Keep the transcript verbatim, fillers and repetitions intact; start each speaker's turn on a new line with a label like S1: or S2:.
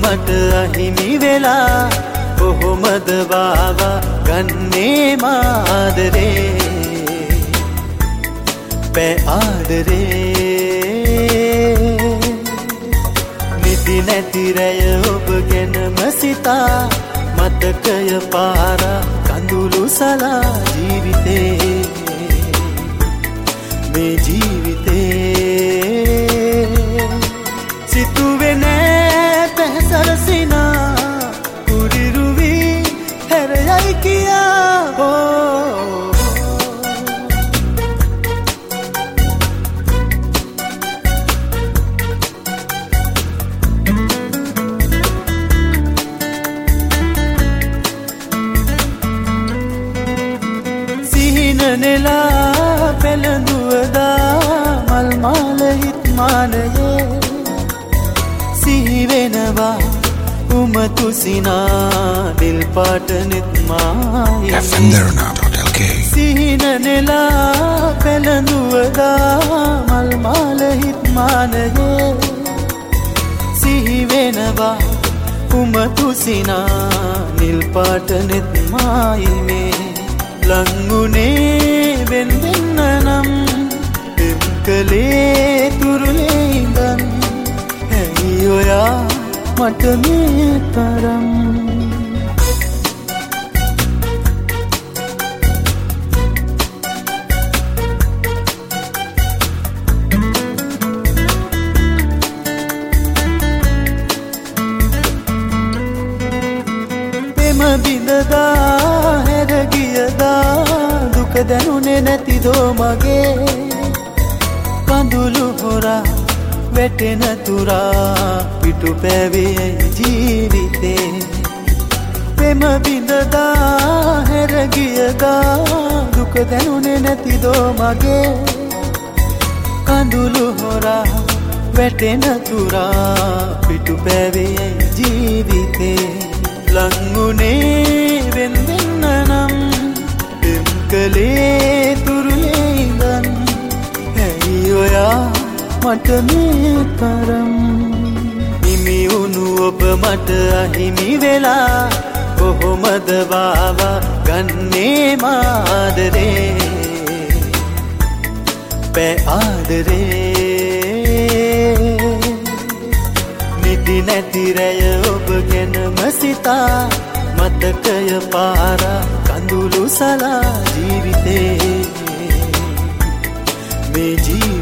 S1: මට අහිමි වෙලා කොහොමද වාවා ගන්නේ මාදරේ පෑ ආදරේ නිදි නැති රැය ඔබ ගැනම සිතා මතකය පාරා කඳුළු සලා ජීවිතේ මේ ජීවිතේ සිතුවේ නෑ පැහැසරසිනා උඩිරුවි හැරයයි කියා නෙලා පෙළඳුවදා මල් මාල හිත්මානයේ සිහිවෙනවා උමතු සිනා දිල් පාට නිත්මායේ සිහින නෙලා පෙළඳුවදා මල් මාල හිත්මානයේ සිහිවෙනවා උමතු සිනා නිල් පාට නිත්මායේ ලංගුනේ වෙන්වෙන්න නම් එම්කලේ තුරුලේ ඉඳන් ඇයි ඔයා මට මේ තරම් පෙම බිඳදා හැර ගියදා දුක දැනුනේ නැතිදෝ මගේ කඳුළු හොරා වැටෙන තුරා පිටු පැවේ ජීවිතේ පෙම බිඳදා හැර ගියදා දුක දැනුනේ නැතිදෝ මගේ කඳුළු හොරා වැටෙන තුරා පිටු පැවේ ජීවිතේ ලංගුනේ වෙන්වෙන්න නම් එම්කලේ තුරුලේ ඉඳන් ඇයි ඔයා මට මේ තරම් හිමි වුණු ඔබ මට අහිමි වෙලා කොහොමද වාවා ගන්නේ මාදරේ පෑ ආදරේ නිදි නැති රැය ඔබ ගැනම සිතා මතකය පාරා කඳුළු සලා ජීවිතේ මේ ජීවිතේ